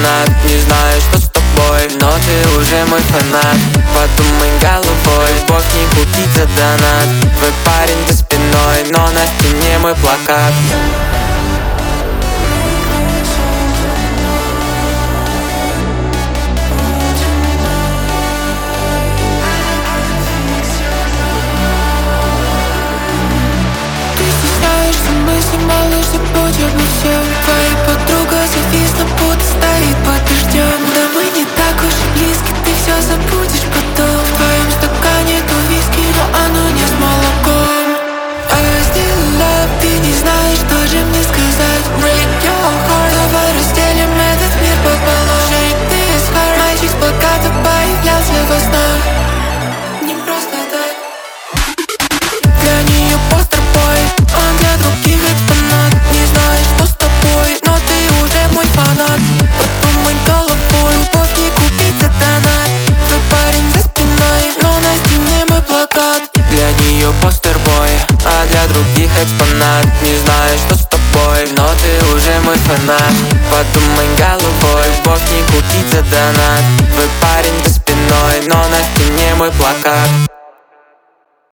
фанат. Не знаю, что с тобой, но ты уже мой фанат. Подумай головой, любовь не купить за донат. Твой парень за спиной, но на стене мой плакат. Малыш, забудь обо всем. Твоя подруга зависла, будто стоит под дождем. Да мы не так уж и близки, ты все забудешь потом. В твоем стакане то виски, но оно не с молоком. А я still love, ты не знаешь, что же мне сказать. Break your heart, давай разделим этот мир пополам. Shake this heart, мальчик с плаката появлялся во снах. Не просто так. Для нее постер-бой, он для других экспонат. Не знаешь, что с тобой, но ты уже мой фанат. Подумай головой, любовь не купить за донат. Твой парень за спиной, но на стене мой плакат. Для нее постер-бой, а для других экспонат. Не знаю, что с тобой, но ты уже мой фанат. Подумай головой, любовь не купить за донат. Твой парень за спиной, но на стене мой плакат.